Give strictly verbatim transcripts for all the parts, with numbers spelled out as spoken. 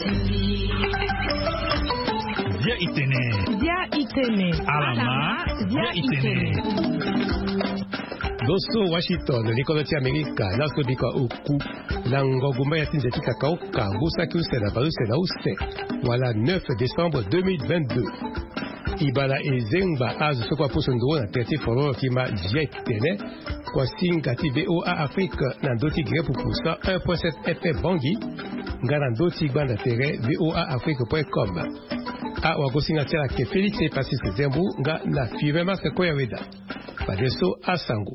Dia itene. Dia itene. Alama. Dia itene. Doso Washington, Nicolas America, Naso Bika Oku, Lango Gumaya Tinjati Kakaoka, Gusaki Usena, Barusena Uste. Voilà, neuf décembre deux mille vingt-deux. Ibala Ezengba Az Sokwa Posondro, na Tete Foro Kima Dia itene. Kwa Singati V O A Afrique, Nandoti Gire Pupusa, un virgule sept F M Bangi, Garandoti Banda Tere, V O A Afrique point com. A Wagosinga Tera Ke Félix et Patrice Zembu, Nga na Fivema Sekoya Weda. Padeso Asango.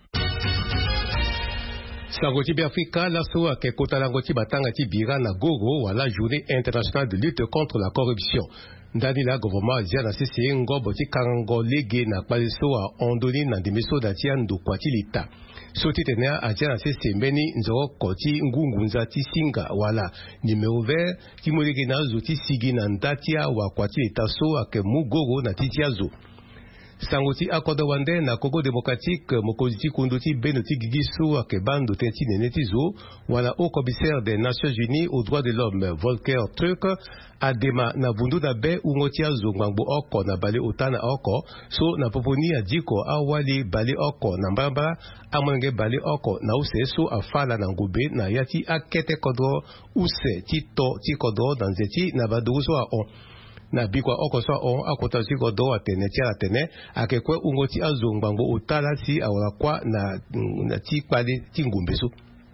Sangoti Biafrika, la soa ke kota langoti batanga ti bira na gogo wala journée internationale de lutte contre la corruption. Ndani la gouvernement azia na sisi ngobo ti kango lege na kwaliso a ondoni na demiso da ti ando kwati lita. Soti tenea azia na sisi mbeni nzoro koti ngungunza ti singa wala numéro vert ti molege na zo ti sigi na ndatia wa kwati lita so ake mugogo na ti tiazo. Sangoti akoda wande na Congo démocratique mokoziti kundoti benoti gigiso ake bando tenti nenetizo wala au commissaire des Nations Unies aux droits de l'homme Volker Turk adema na bundu na be ungotia zongbango oko na bale otana oko so na poponi adiko awali bale oko na mbamba amwenge bale oko na use so afala na ngube na yati akete kodro use tito ti kodro na nzeti na baduso a on na bikwa okoswa on akota siko do atene tia atene akekwe ungoti azongbango otala si awala kwa na na ti kwale ti ngumbeso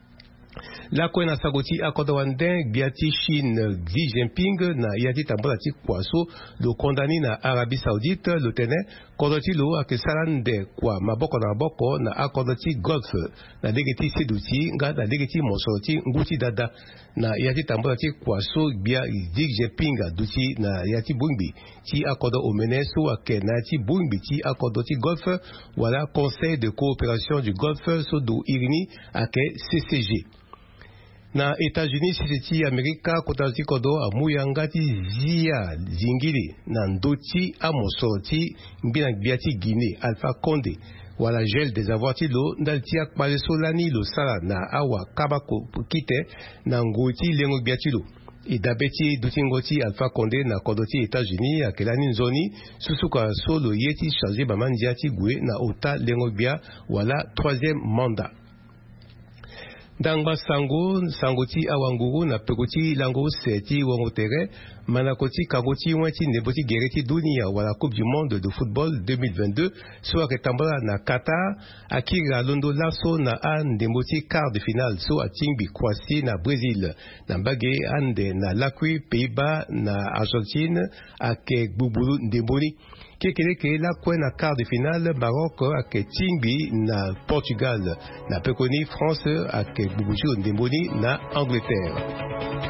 la kwena sagoti akoda wande biati Chine Xi Jinping na yati tambola ti kwaso lo condamné na Arabie Saoudite lo tene kodoti lo akesalande kwa maboko na maboko na akodoti golf na degeti seduti nga na degeti mosoti nguti dada na yati tambola ti kwaso bia Xi Jinping duti na yati bungbi ti akodo omeneso ake na ti bungbi ti akodoti golf wala Conseil de coopération du Golfe so do irini ake C C G. Na États-Unis sisi Amerika kotazi kodo amuyangati zia zingili na ndoti amosoti mbina biati Guinée Alpha Condé wala gel des avoirs lo ndaltia kwalesolani lo sala na awa kabako kite na ngoti lengo biati lo idabeti dutingoti Alpha Condé na kodoti États-Unis akelani nzoni susuka solo yeti chargé bamandiati gwe na ota lengo bia wala troisième mandat. Dangba sango sangoti awanguru na pekoti lango seti wangotere manakoti kagoti wati neboti gereti dunia wala Coupe du Monde de football deux mille vingt-deux so aketambala na Qatar akira londo laso na an demboti quart de finale so atingbi kwasi na Brésil na mbage ande na lakwi Pays-Bas na Argentine ake gbubulu ndemboni kekeleke la kwe na quart de finale Maroc ake tingbi na Portugal na pekoni France ake bubuju ndemboni na Angleterre.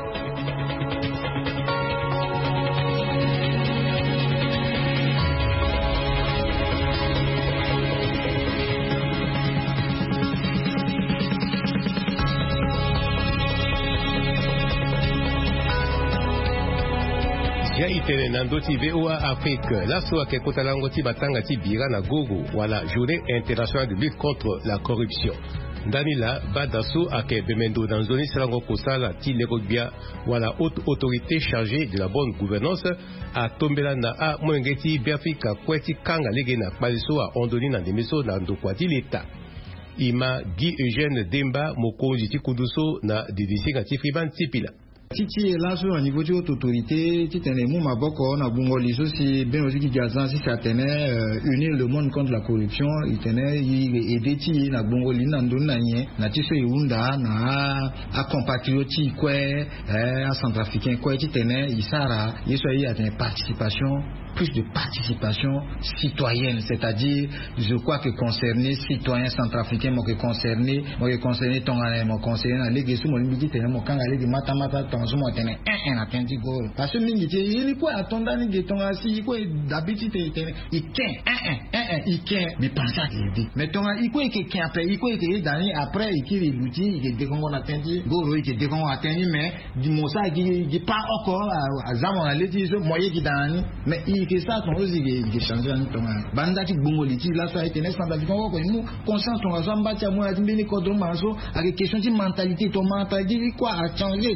Ya itene nandoti V O A Afrique la soa ke kotalangoti batanga ti bira na gogo wala journée internationale de lutte contre la corruption. Danila badaso ake bemendo dans zoni selango kosala ti lekogbia wala haute autorité chargée de la bonne gouvernance a tombela na a mwengeti Biafrika kweti kanga lege na paliso a ondoni na demiso na ndokwati l'État. Ima Guy Eugène Demba mokonzi ti kuduso na didisi ti friban tipila. Titi est là sur un niveau de haute autorité, Titi est mon maboko, na bungoli si ben aussi qui gazan si ça tenait unir le monde contre la corruption, il tenait il aider ti na bungoli na ndona nye na tiso yunda na a compatriote quoi à centrafricain quoi ti tenait isara yeso yi a une participation plus de participation citoyenne, c'est-à-dire je crois que concerner citoyens centrafricains moi que concerner moi que concerner ton moi concerner na lege sou mo limiti tenait mo kanga lege mata mata ton sou mo tenait un un attendi go parce que mingi ti il quoi attendre ni ton asi quoi d'habitude tenait il quin un un un il quin mais pas ça aider mais ton il quoi que quin après il quoi que dani après il qui l'outil il de qu'on attendi go il de qu'on attendi mais du mo ça qui pas encore à zaman à lege moyen qui dani mais que ça ton aussi qui changer en ton banda ti bongoli ti la so été naissant dans ko ko nous conscience ton azamba ti moi ti beni ko do manso avec question de mentalité ton mentalité quoi a changer il que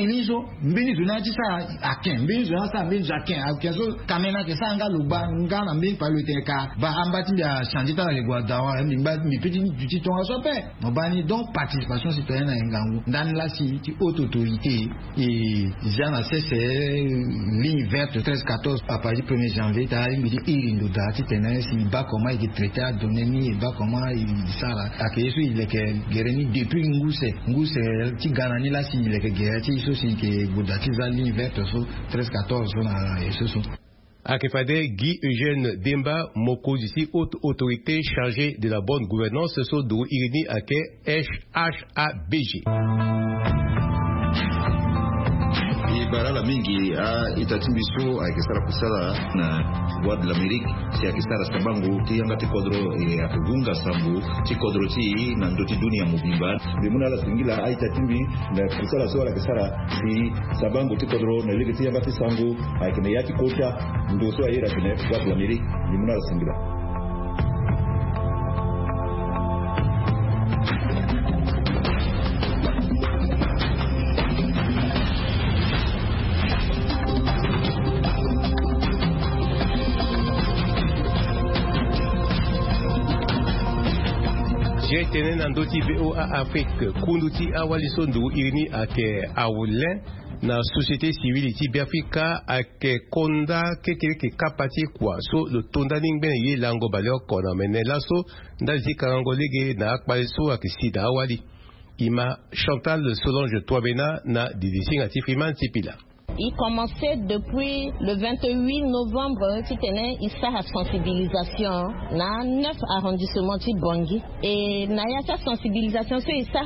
iniso mbini zuna ci sa aken mbini zuna sa mbini zaken aken so kamena ke sa nga luba nga na mbini palute ka ba ambati ya changer ta le guadawa mi ba mi petit du ton so pe mo bani donc participation citoyenne na ngangu ndani la si ci haute autorité et jana cesse ligne verte treize quatorze à partir du premier janvier ta mi di irindo da ti tenere si ba comment il traité à donner ni ba comment il ça là à que il est que gereni depuis nguse nguse ti ganani la si il est que gerati so si que godati za ligne verte so treize quatorze na eso so Akefade Guy Eugène Demba Moko d'ici haute autorité chargée de la bonne gouvernance so do irini ake H A B G. Barala mingi a itatimbiso akisara kusala na Voix de l'Amérique si akisara sabangu ti yanga ti kodro e akugunga sambu ti kodro ti na ndoti dunia mubimba bimuna la singila a itatimbi na kusala so akisara si sabangu ti kodro na ligi ti yanga ti sangu akine yati kota ndo so ayira kine Voix de l'Amérique bimuna la singila. Tenen nandoti V O A Afrique kunduti awaliso ndu irini ake awulen na société civile ti Biafrika ake konda kekeleke kapati kwa so lo tonda ningben ye lango baleo kona menela so ndazi karango lege na akpaleso ake sida awali ima Chantal Solange Toabena na didising ati Freeman Tipila. Il commençait depuis le vingt-huit novembre, qui tenait sa sensibilisation dans neuf arrondissements de Bangui. Et dans cette sensibilisation,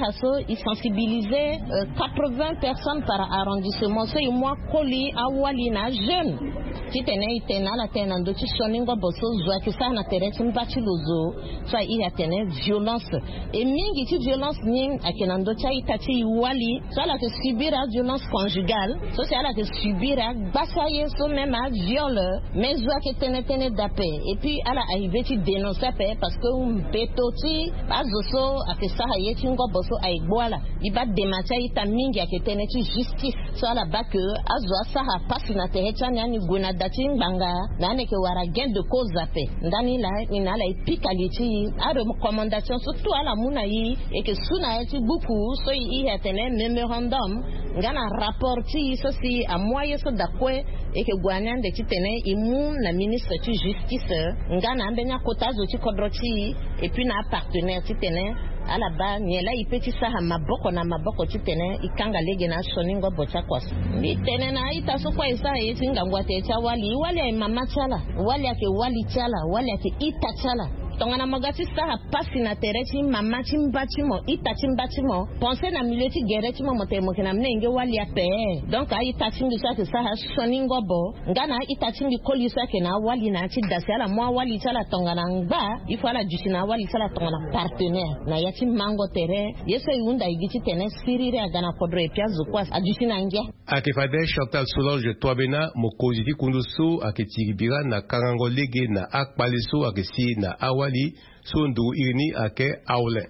il sensibilisait euh, quatre-vingts personnes par arrondissement. C'est moi collé à Walina jeune. Qui tenait, il tenait la tenant de Tishoningo Bosso, Zoa, qui ça n'a terrestre, une bâtie lozo, soit il a tenu violence. Et mingi ti violence ning, à Kenando Tia, Itati, Wali, soit la que subir la violence conjugale, soit c'est la que subir à basaye, soit même à viol, mais Zoa qui tenait tenait d'appel. Et puis, à la arrivée, tu dénonces à paix parce que un pétoti, à Zoso, à que ça, y est, Tingo Bosso, à Ebola, il bat des matières, il t'a mingi, à que tenait justice, soit la bas que, à Zoa, ça a passé na terrestre, n'y a dati banga nane ke wara gain de cause zape ndani la ina la pikaliti a recommandation surtout à la munayi et que suna eti beaucoup so i atene memorandum ngana rapporti so si a moyen so dakwe et que gwanan de titene imu na ministre tu justice ngana ambenya kotazo ti kodroti et puis na partenaire titene à la base nyela ipeti saha maboko na maboko titene ikanga lege na shoningo bocha kwaso ni tene na ita so kwa isa yeti ngangwate cha wali wali ya mama chala wali yake wali chala wali yake ita chala tongana magati saha pasi na tereti mama chimbachi mo ita chimbachi mo pense na mileti gereti mo motemo kina mnenge wali ya pe donc a ita chimbi sa ke saha shoningo bo ngana ita chimbi koli sa ke na wali na chi dasiala mo wali chala tongana ngba ifo ala jusina wali chala tongana partenaire na yati mango tere yeso yunda igiti tene sirire agana kodre pia zukwa ajusina ngia akefade Chantal Solange Toabena mokoziti kunduso aketiribira na karango lege na akpaleso akesi na awali sondu irini ake aule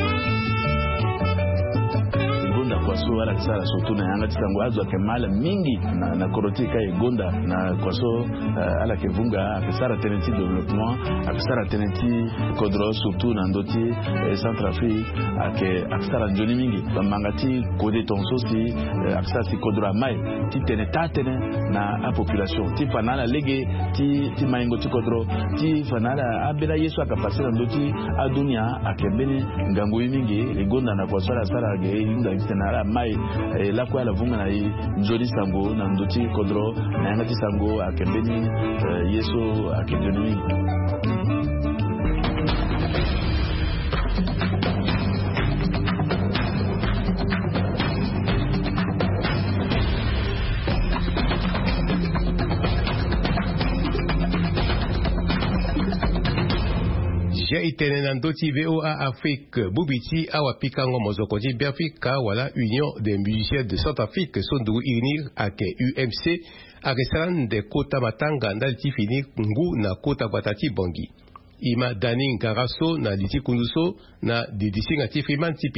kwaso wala kisara sotu na yanga tisango azo akemala mingi na, na korotika egonda na kwaso uh, ala kevunga akisara tenenti development akisara tenenti kodro surtout na ndoti eh, Centrafrique ake akisara njoni mingi bamangati kode tonso si eh, akisara si kodro amai ti tene tatene na a population ti fanala lege ti ti maingo ti kodro ti fanala abela yesu akapasira ndoti adunia akebeni ngangu mingi egonda na kwaso ala sara ge inda na mai eh, la kwa la vunga na i njoli sango na ndoti kodro na yanga ti sango akembeni eh, yeso akendoni J'ai été nandoti V O A Afrique Bubiti awapikango mozokoti Biafrika wala Union des musiciens de Centrafrique sondu unir ake U M C agesaran de kota matanga ndalti fini ngu na kota batati bongi ima daning garaso na liti kunduso na didising ati Freeman Tipila.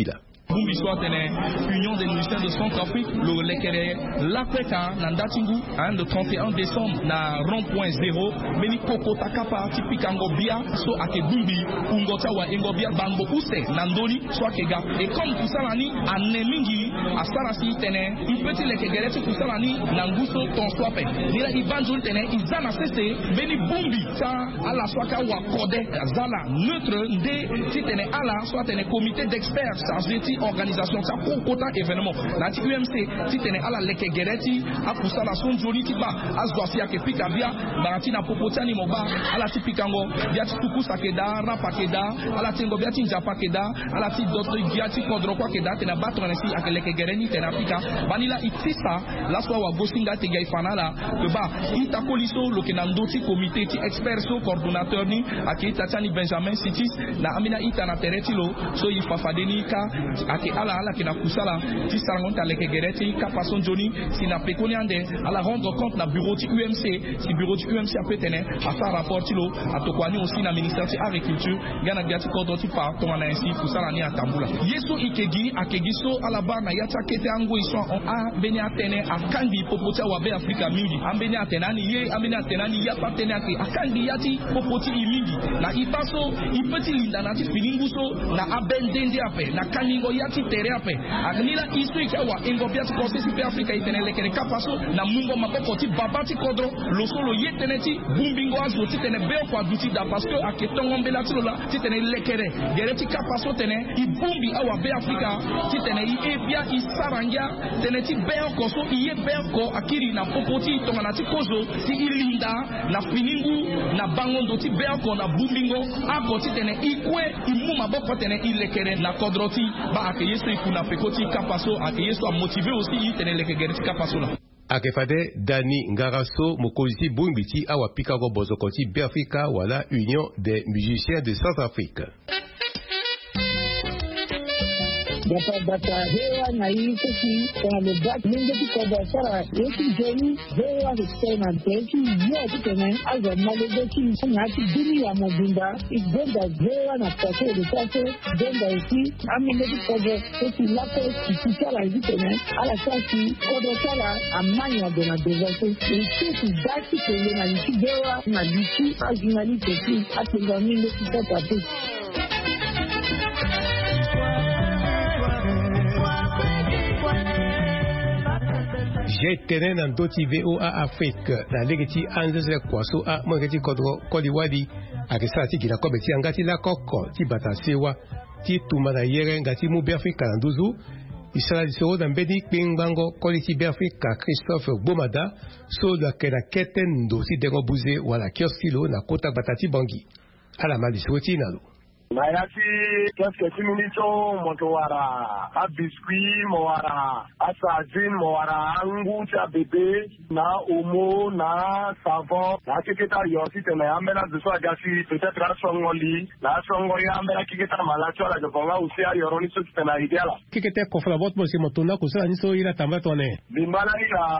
Bumbi soit l'Union des musiciens de Centrafrique, le lekere l'Akweka, Nandatingu, hein, le trente et un décembre, na rond-point zéro, meni koko takapa, typique Angobia, so ake Bumbi, Ungota wa Engobia, Bango Use, Nandoli, soit Kega. Et comme Kusalani, Anemingi, Asarasi tene, il petit lekegereti Kusalani, Nanguso, ton swape. Nila Ibanjul tene, Izana Sese, meni Bumbi, ça, ala swaka wa Kode, Zala, neutre, nde, si tene ala, soit tene comité d'experts, chargé organisation, ça pour quota événement. Nati U M C, si tene ala lekegereti, a Kusala son joli tiba, Azwasi ake pika via, Barati na popotani moba, ala ti pikango, biati tuku sakeda, rapakeda, ala tingo biati njapakeda, ala ti d'autres biati kodrokwa keda, tena battre nesi ake lekegereni tena pika, banila itisa, la swa wa gosinga te gai fanala, que ba, ita koliso, lokenando ti comité, ti expert so, coordonnateur ni, ake itachani Benjamin Sitis, na amina ita na tereti lo, so yifafadeni ka, ake ala ala ke na kusala, ti sarangonta lekegereti, ka pason joni, si na pekoni ande, ala rendre compte na bureau ti U M C, si bureau ti U M C a petene, a sa rapport ti lo, a tokwani aussi na ministère ti agriculture, gana biati kodo ti pa, tongana ainsi, kusala ni a tambula. Yeso ikegi, akegi so ala bar na yata kete ango iso, on a beni atene, a kandi popoti wabe Afrika mingi, a beni atenani ye, a beni atenani ya patene ake, a kandi yati popoti imingi, na ipaso, ipeti linda na ti filinguso, na abendende ape, na kaningo yati tere ape, agnila isu ikawa, engo biati konsesi pe Afrika itene lekere kapaso, na mungo maboko ti babati kodro, lo solo ye tene ti, bumbingo azo ti tene beo kwa duti da, parce que ake tongo mbela ti lola, ti tene lekere, gere ti kapaso tene, i bumbi awa be Afrika, ti tene i ebia, i sarangia, tene ti beo koso, i ye beo ko, akiri na popoti, tonga na ti kozo, ti i linda, na finingu, na bangondo ti beo ko, na bumbingo, ako ti tene i kwe, i mu maboko tene i lekere, na kodro ti, ba ake yeso i kuna pekoti kapaso, ake yeso a motive aussi, i tene lekere ti kapaso la. Akefade Dani Ngaraso Mokozi Bumbiti awa Pikago Bozokoti Biafrika wala Union des musiciens de Centrafrique. Data data hewa na hii sisi kwa mbaki mingi kwa biashara yetu jeni hewa kusema teki yote tena aza malezi na kidini ya mobimba igenda hewa na pate de pate denda ici amine kwa sisi lapo kisala hivi tena ala sasi kwa sala amanya de na devaso sisi dati kwa na hewa na bichi ajinali teki atenga mingi kwa pate. J'ai tenu dans d'autres V O A Afrique, la legati anzese kwaso a mwengeti kodro koliwadi, akisa ti gila kobe ti angati la koko, ti batasewa, ti tumana yere ngati mu Biafrika nanduzu, isala di soro dan bedi kpingbango koli ti Biafrika Christophe Bomada, so da kena keten ndo ti dengo buze wala kioskilo na kota batati bangi. Ala mali soro ti nalo. Mayati keske siminito motowara a biscuit mowara a sardine mowara angu cha bébé na omo na savon na keketa yosi tene ambela de so agasi peut-être a songoli na songoli ambela keketa malacho la jonga usi a yoroni so tena ideala keketa kofla bot mo se motona ko sa ni so ira tamba tone bimbala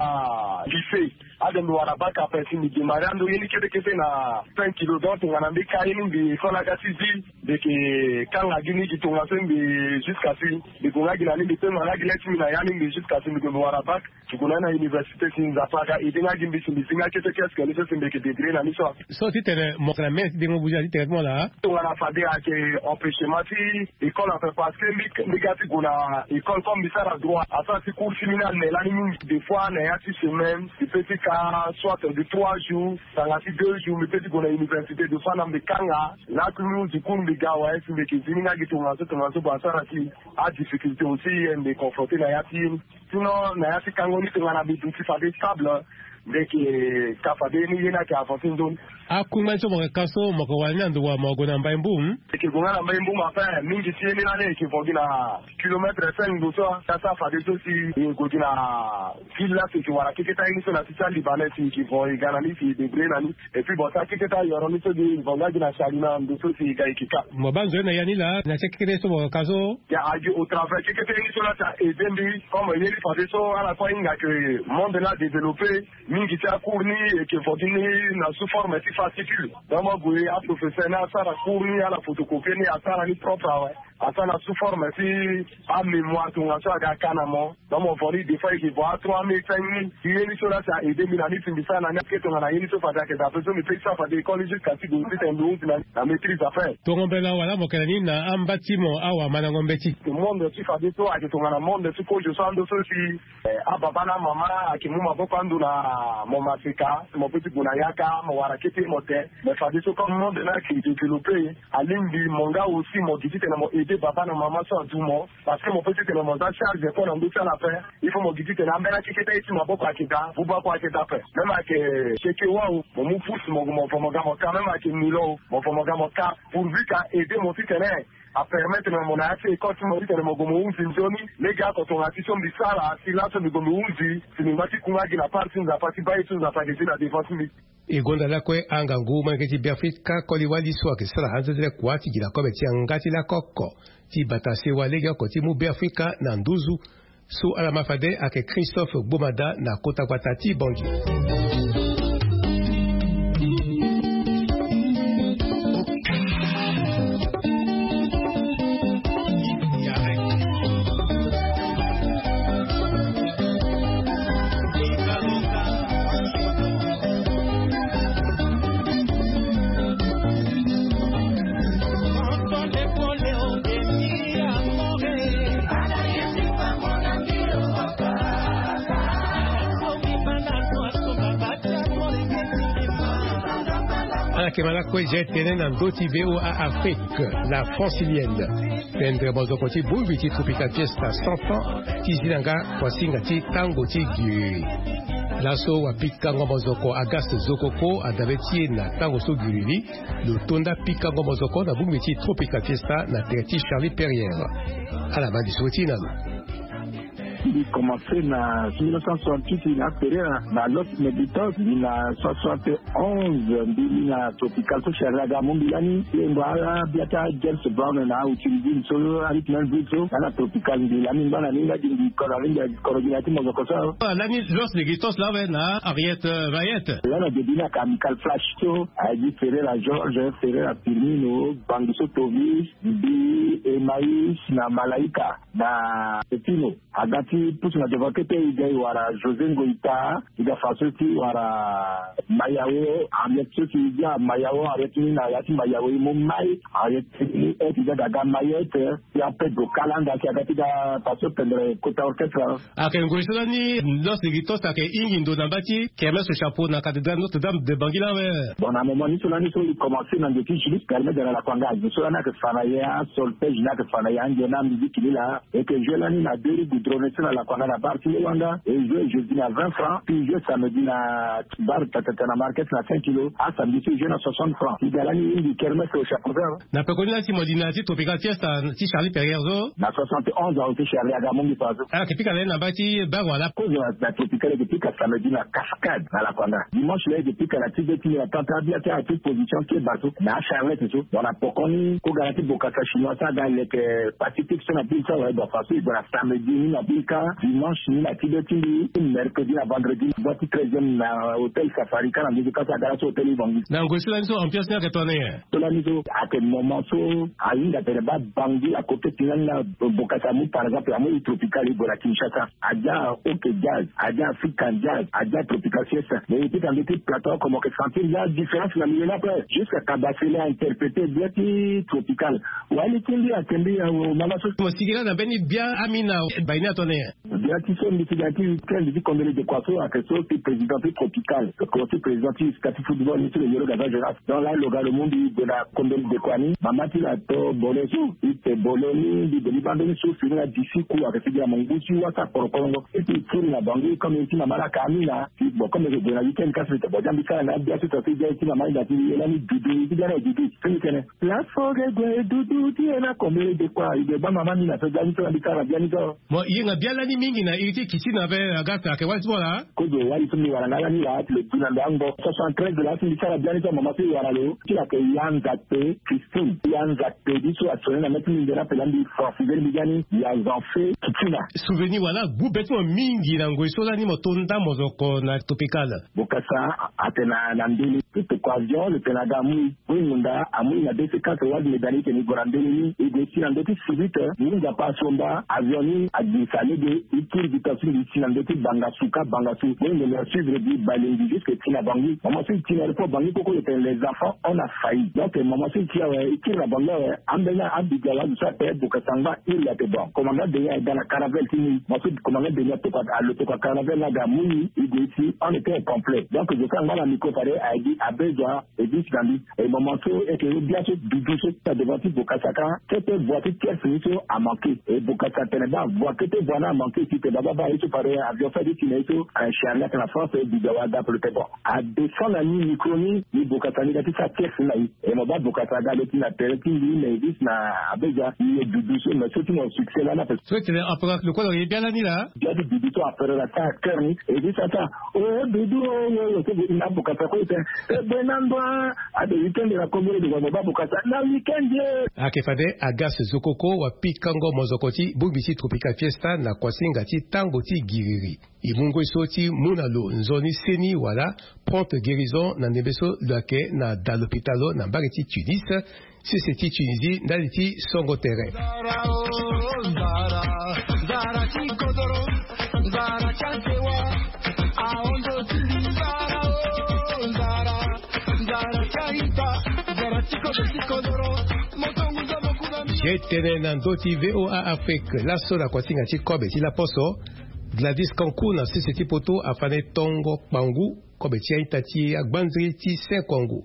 ila lycée adam wara baka pesi ni bimarando yini kete kete na cinq kilos donc ngana mbika yini bi kola gasi di que quand la Guinée qui tourne jusqu'à ce que la Guinée qui tourne la Guinée qui tourne jusqu'à ce que nous avons pas tu connais la université qui nous a pas et il y a une mission qui est qu'est-ce que nous sommes des degrés dans l'histoire so tu te mon clamé de mon bouger directement là on a pas dire que empêchement si école fait parce que négatif on a école comme ça la droit à ça c'est cours criminel mais là des fois on a six semaines des petits cas soit de trois jours ça a deux jours mais peut-être qu'on a université de fois dans des kanga là que nous du coup ouais c'est que zininga gitunga so tunga so basara ki a difficulté aussi de confronter na yati sinon na yati kangoni tunga na bitu ki fabe stable de que kafade ni yena ki avancer zone akuma so mo kaso mo ko wanya ndo wa mo gona mbai mbum ke gona na mbai mbum afa mingi ti ni na ne ki fogi na kilomètre cinq do so ça ça fa de so si ko dina fil la ki wara ki keta ni so na tisa libanais ki fo igana ni fi de bre na ni et puis bon ça ki keta yoro ni so di vonga dina shalina ndo so si ga ikika mo banzo na yani la na sekere so mo kaso ya aju au travers ki keta ni so la ta et dendi comme il fa de so ala ko inga que monde là développé mingi ta courni et que fogi ni na sous forme fascicule. Dans mon goût, à professeur, à ça, la cournie, à la photocopie, à ça, la propre, ouais. asana sous forme si a mémoire to ngaso aga kana mo donc mon voli des fois qui voit trois mille cinq mille qui est sur là ça aider minani finisa na net to na yini so fata que ça peut me faire ça fata école jusqu'à si vous êtes un bon la maîtrise à faire to ngombela wala mokelani na ambatimo awa mana ngombeti le monde si fata to ake to na monde si ko je so ando so si a baba na mama akimuma boko ando na mo masika mo petit bunayaka mo warakete mote mais fata so comme monde na qui développer alimbi monga aussi mo giti na mo aider baba na mama so atumo parce que mon petit na mo za charge pour ando ça la faire il faut mo giti na mbela kiketa iti maboko akita buba kwa akita pe même ake cheke wao mo mu pousse mo mo mo ga mo quand même ake milo mo mo ga mo ka pourvu qu'à aider mon fils à permettre mon accès quand tu m'as dit que mon gomo unzi nzoni les gars quand on a question bisala si là c'est le gomo unzi c'est une mati kunga qui la partie nous a parti bailler tout nous a parti la défense mi igonda lakwe anga nguma ngeti biafrika koliwali swa ke sala hanze zile kwati gila kobe ti ngati la kokko ti batase wa lega ko ti mu biafrika na nduzu su ala mafade ake Christophe Bomada na kota kwatati bongi. Kemalakwe jetene na ndoti veo a Afrique, la francilienne. Pendre bozokoti bulbiti tropical fiesta cent ans, tizinanga kwasinga ti tango ti gyuri. Laso wa pika ngomozoko agaste zokoko adaveti na tango so gyuri, le tonda pika ngomozoko na bulbiti tropical fiesta na terti Charlie Perrière. À la base du soutien. Il commençait en mille neuf cent soixante-huit, il a fait dans l'autre méditeur, il a soixante et onze, il a tropical, so chez Ragamo Milani, il a biata James Brown, a utilisé une solo avec un buto, dans la tropical, il a mis dans la ligne du coordinateur Mozokosa. L'année, lorsque les guitos là, na Ariette Vayette. Là, on a dit à Michael Flash, a dit Ferreira George, Ferreira Firmino, Banguso Tovis, Bi, Emmaïs, na Malaika, na Pepino, Agati. Pour na devakete idei wara José Ngoïta ida fasoti wara Mayao ametso ki dia Mayao aretini na yati Mayao mo mai aretini et ida daga Mayete ya Pedro Kalanda ki agati da paso pendre kota orchestra ake ngoiso ni los ligitos ake ingindo na bati kemes ce chapeau na cathédrale Notre-Dame de Bangila we bon à moment ni cela ni so commencer dans des petits juristes permet de la kwanga cela na que fanaya solfège na que fanaya ngena musique là et que je l'ani na deux goudronner à la Kwana na partie Wanda et je jeudi à vingt francs puis je samedi na bar tata na market na cinq kilos à samedi je na soixante francs il a ni du kermesse au chapeau na pekoni na timodina ti tropical fiesta ti Charlie Perrière na soixante et onze au Charlie Agamongi pazo ah ke pika na bati ba wala cause la tropical de pika samedi na cascade na la Kwana dimanche là de pika la tibeti na tata bien à toute position qui est bateau na Charlotte tout dans la pokoni ko garanti bokasa chinois ça dans les Pacifique sur la pile ça ouais donc facile dans la samedi na pika dimanche ni la Tibetini mercredi à vendredi voici treizième na hôtel Safari kana ndi kasa gara so hôtel Bangi na ngosila nso ambiance na ketone tola nizo à quel moment so ainda pereba Bangi à côté tinana Bokasamu par exemple amu tropical ibola Kinshasa aja OK jazz aja African jazz aja tropical fiesta mais était dans des plateaux comme que sentir il y a différence la milieu après jusqu'à Kabasele a interprété bien tropical wali kindi akendi au mama so mosigila na beni bien amina baina tone Gratison mitigati quel dit combien de quoi à quelque chose président tropical le conseil président du football ni le yoro gava gérard dans là le monde de la combien de quoi ni mamati la to boleso ite boloni di de libandoni so fini d'ici coup avec dia mongusi wa sa porokongo et puis pour la bangue comme une na mala kamina bon comme je de la weekend quand c'était bon jambi na bien tout fait dia tina mai da ti la ni dudu di gara dudu fini kene la foge de dudu ti na combien de quoi il de ba mama ni na so jani to andika bien ni do mo yenga bien bialani mingi na iriti kiti na ve agata ke watu wala kodo wali tumi wala ngala ni la le tuna ndango soixante-treize de la tuni sala biani to mama si wala lo kila ke yanza te Christine yanza te diso atona na metu ndera pelandi fafidel bigani ya zanfe kitina souvenir wala gubeto mingi na ngoisola ni motonda mozoko na topikala bokasa atena na ndeli tout occasion le Canada mui munda amui na desi quatre wadi medani ke ni gorandeli ni desi na ndeti sibite ni ngapa somba avioni adisani de itir bitasi di sinandeti bangasuka bangasu ni le suivre di balingi jusque tina bangi maman si tina le bangi koko les enfants on a failli donc maman si tia itir la bangi ambena abigala du sa pe bokasanga il a te bon commandant de ya dans la caravelle tini maman commandant de ya to ka le to ka caravelle la ga muni ici on était complet donc je quand la micro paré a dit a besoin et dit Gandhi et maman so et que bien sûr du so ta devant bokasaka cette voiture qui est finie a manqué et bokasaka teneba voiture te bona a manqué si te baba ba et paré avion fait dit neto un charlotte la France et bigawada pour le bon a descendre la ligne microni ni bokasaka ni ta caisse là et mon baba bokasaka le na terrain ni mais dit na abeja ni du so mais surtout mon succès là na parce que tu après le quoi il est bien là ni là il y a du du so après la ta cœur ni et dit ça oh dudu oh que na bokasaka ko te benando a de weekend la commune de baba bokasaka na weekend akefade agas zokoko wa pikango mozokoti bubisi tropical fiesta na kwasinga ti tango ti giriri imungo isoti munalo nzoni seni wala prompte guérison na nebeso lake na dans l'hôpitalo na mbageti Tunis si c'est ti Tunisie ndali ti songo terrain Jetene nandoti V O A Afrique la sola kwasinga ti kobe ti la poso Gladys Kankou na sisi ti poto afane tongo pangu kobe ti aitati agbanziri ti Saint-Congo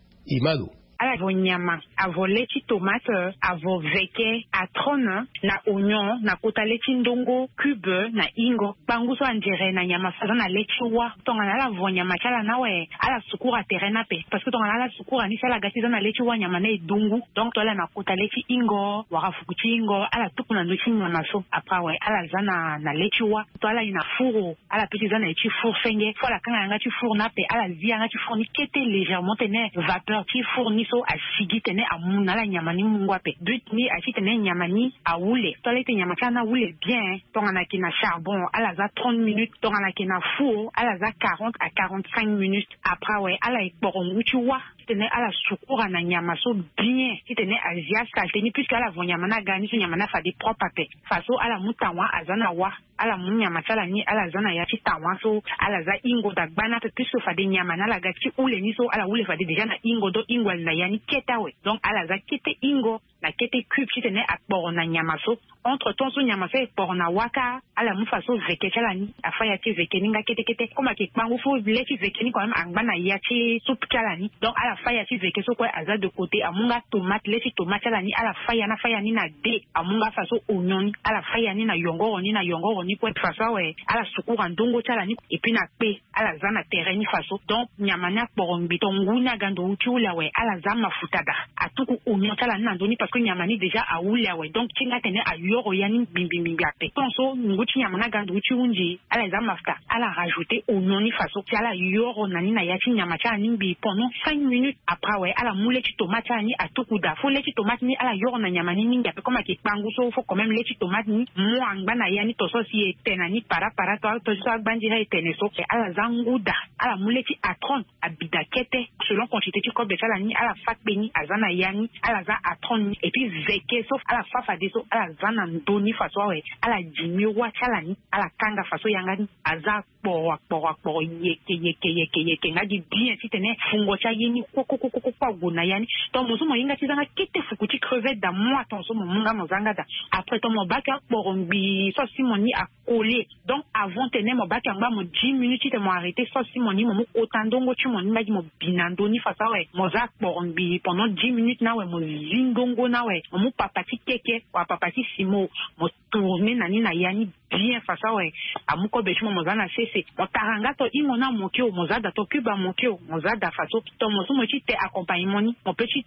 Imalo avo nyama avo leti tomate avo veke atrona na oignon na kota leti ndongo cube na ingo banguso andire na nyama saza na leti wa tonga na la vo nyama chala na we ala sukura terena pe parce que tonga na la sukura ni sala gati na leti wa nyama na edungu donc tola na kota leti ingo waka fukuti ingo ala tuku na ndochi nyama so apa we ala zana na leti wa tola ina furo ala petit zana eti four fenge fola kanga nga ti four na pe ala zia nga ti four ni kete légèrement tene vapeur ti four ni so asigi tene amuna la nyamani mungwape but ni achi tene nyamani aoule tolete nyamaka na oule bien tonga na kina charbon ala za trente minutes tonga na kina four ala za quarante à quarante-cinq minutes après ouais ala ekborongu tu wa tene ala sukura na nyama so bien tene azia salteni puisque ala vonyamana gani so nyamana fa de propre pe faso ala mutanwa azana wa ala munyama chala ni ala zana ya chitanwa so ala za ingo da bana pe puisque fa de nyamana la gati oule ni so ala oule fa de déjà na ingo do ingo na yani keta we donc ala za kete ingo na kete cube si tene akboro na nyama so entre temps so nyama so ekboro na waka ala mufa so veke chala ni afaya ti veke ninga kete kete koma ke kpangu fo leti veke ni quand même angba ya ti soup chala ni donc ala faya ti veke so kwa aza de côté amunga tomate leti tomate chala ni ala faya na faya ni na de amunga faso oignon ala faya ni na yongoro ni na yongoro ni kwa faso we ala sukura ndongo chala ni et puis na pe ala za na terrain ni faso donc nyama na kboro mbitongu na gando uchula we ala za mafuta da atuku oignon chala ni na ndoni parce que nyama ni déjà a oula we donc tinga tene a yoro yani bimbi bimbi ape tonso nguti nyama na gando uchi unji ala za mafuta ala rajouter oignon ni faso ala yoro nani na yati nyama chala ni bi pendant cinq minutes après ouais ala moule ti tomate ni atuku da fo leti tomate ni ala yoro na nyama ni ninga pe comme ke kpangu so fo quand même leti tomate ni mo angba na yani to so si etena ni para para to to so agbandira etene so ala zanguda ala moule ti atron abida kete selon quantité ti kobe chala ni ala fat beni azana yani ala za atron et puis veke sauf ala fafa de so ala zana ndoni faso we ala jimi wa chala ni ala kanga faso yangani aza por por por yeke yeke yeke yeke ngadi bien si tene fungo cha yini koko koko koko gona yani to mozo mo yinga tizanga kete fukuti crevette da moi ton so monga mozanga da après to mo baka porombi so simoni a collé donc avant tene mo baka ngba mo dix minutes te mo arrêter so simoni mo otandongo chi mo nimba mo binando ni fasa we mo za porombi pendant dix minutes na we mo zindongo na we mo papati keke wa papati simo mo tourner nani na yani bien fasa we amuko bechimo mo zana sese mo taranga to imona mo kio mo za da to kuba mo kio mo za da faso to mo so mo chi te accompagnement ni mo petit to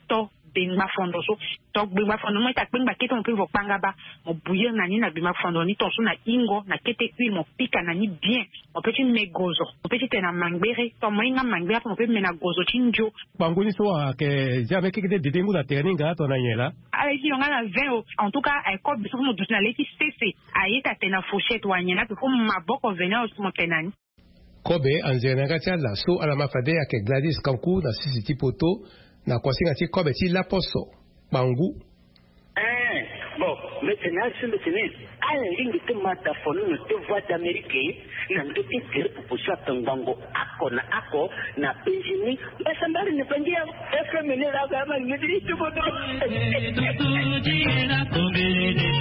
bimba fondo so donc bimba fondo mo ta bimba keto mo pivo panga ba mo bouillir na ni na bimba fondo ni tonso na ingo na kete huile mo pika na ni bien mo petit megozo mo petit na mangbere to mo inga mangbere mo petit na gozo chinjo banguni so ke jabe ke de dengu la teninga to na nyela ale ki nga na vingt en tout cas ay ko biso mo dutna leki cc ayeta tena fourchette wa nyela ko maboko venir mo tenani Kobe anzena kacha la so ala mafade ake Gladys Kanku na sisi tipoto na kwasinga ti Kobe ti la poso bangu eh bon maintenant c'est le tennis ala lingi te mata fonu no te voix d'Amérique na ndo te tere pour ça tango ako na ako na Benjamin basa mbali ne pangia F M ne la kama ni ndi tu bodo tu ti na kombele de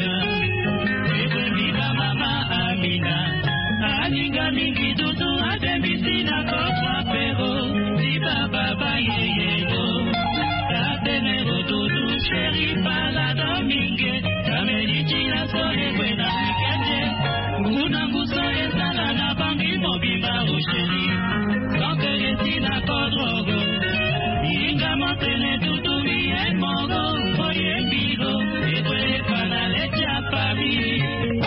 kwa mama Amina Aninga mingi dudu adembisi na kofa pero si baba ba yeyego Tatenero dudu sheri pala domingue Kamelichi na soye kwena wikende Nguna nguso esala na bangi mobimba usheri Kanke esi na kodrogo Inga motene dudu miye mogo Oye mbigo Ekwe pana lecha pami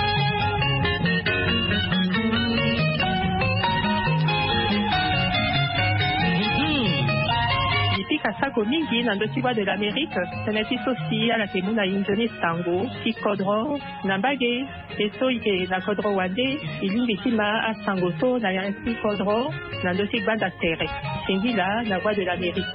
Kasako mingi na ndotiwa de l'Amérique, teneti sosi ala temu na injoni tango, si kodro, na mbage, eso ike na kodro wande, ilingi tima a tango so na yansi kodro, na ndoti banda tere. Singila na voix de l'Amérique.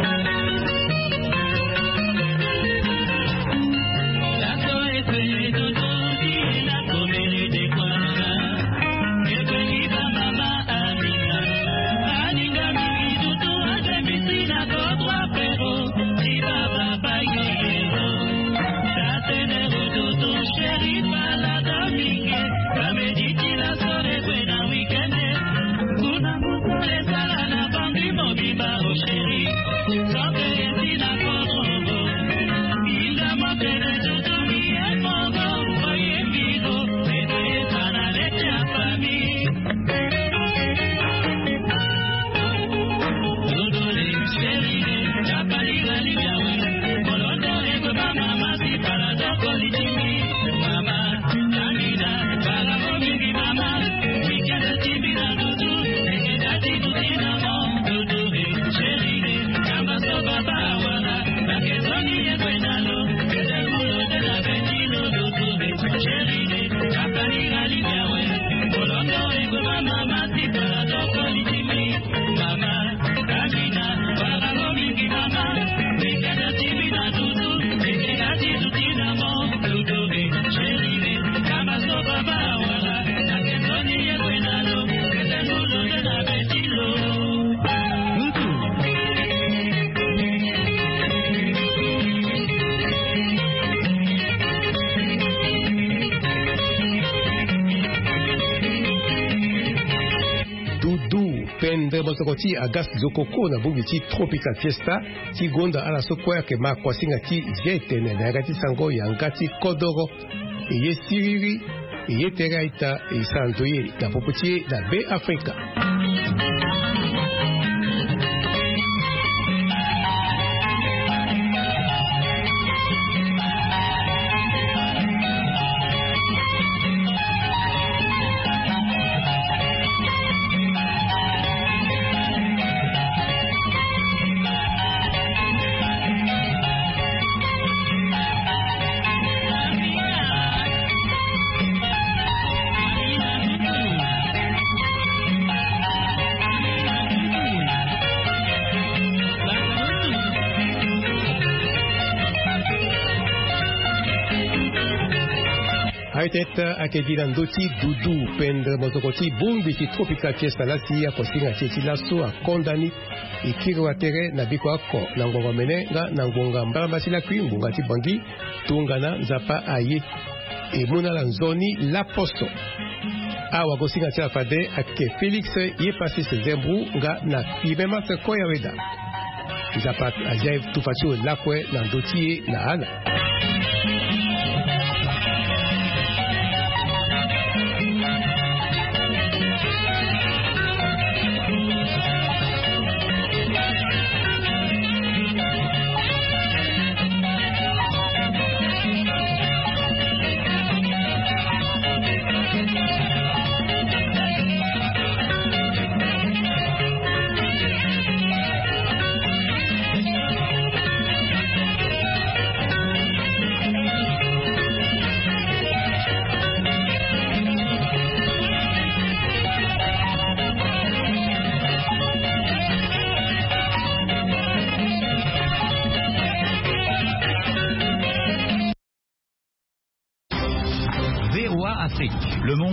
Botokoti agas zokoko na bubiti tropical fiesta ti gonda ala sokoya ke ma kwasinga ti jetene na gati sango yangati kodoro eye siriri eye teraita e santoye da poputi da be Afrika. Teta akejira ndoti dudu pendre motokoti bumbi ti tropical fiesta la si ya kosinga cheti la so akondani ikiri watere na biko ako na ngonga mene nga na ngonga mbamba sila kui ngonga ti bangi tungana nzapa aye e muna la nzoni la posto awa kosinga ti afade ake Felix ye pasi se zembru nga na pibema se koya weda nzapa ajaye tufatu lakwe na ndoti na ala. Le Monde